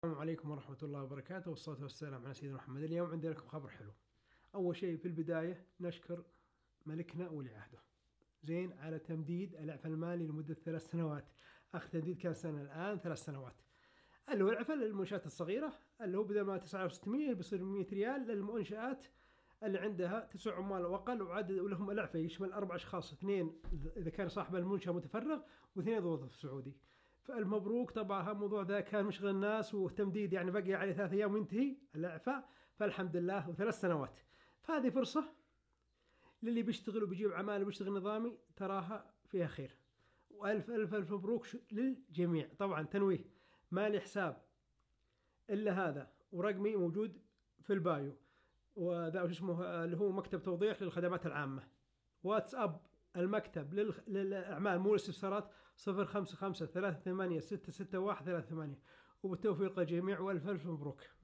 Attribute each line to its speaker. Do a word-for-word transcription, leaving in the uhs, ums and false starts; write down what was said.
Speaker 1: السلام عليكم ورحمة الله وبركاته، والصلاة والسلام على سيدنا محمد. اليوم عندي لكم خبر حلو. أول شيء في البداية نشكر ملكنا ولي عهده زين على تمديد الإعفاء المالي لمدة ثلاث سنوات. آخر تمديد كان سنة، الآن ثلاث سنوات. اللي هو الإعفاء للمنشآت الصغيرة، اللي هو بدل ما تسعة وستمية بيصير مية ريال للمنشآت اللي عندها تسع عمال وأقل، وعدد ولهم الإعفاء يشمل أربع أشخاص، اثنين إذا كان صاحب المنشأ متفرغ واثنين موظف سعودي. فالمبروك، طبعا الموضوع ذا كان مشغل الناس وتمديد، يعني بقي عليه ثلاث أيام وينتهي الإعفاء، فالحمد لله، وثلاث سنوات. فهذه فرصة للي بيشتغل وبيجيب عمال وبيشتغل نظامي، تراها فيها خير. وألف ألف ألف مبروك للجميع. طبعا تنويه، ما لي حساب إلا هذا، ورقمي موجود في البايو، وذا وش اسمه اللي هو مكتب توضيح للخدمات العامة. واتساب المكتب للأعمال مو الاستفسارات صفر خمسة خمسة ثلاثة ثمانية ستة ستة واحد ثلاثة ثمانية. وبالتوفيق للجميع، وألف ألف مبروك.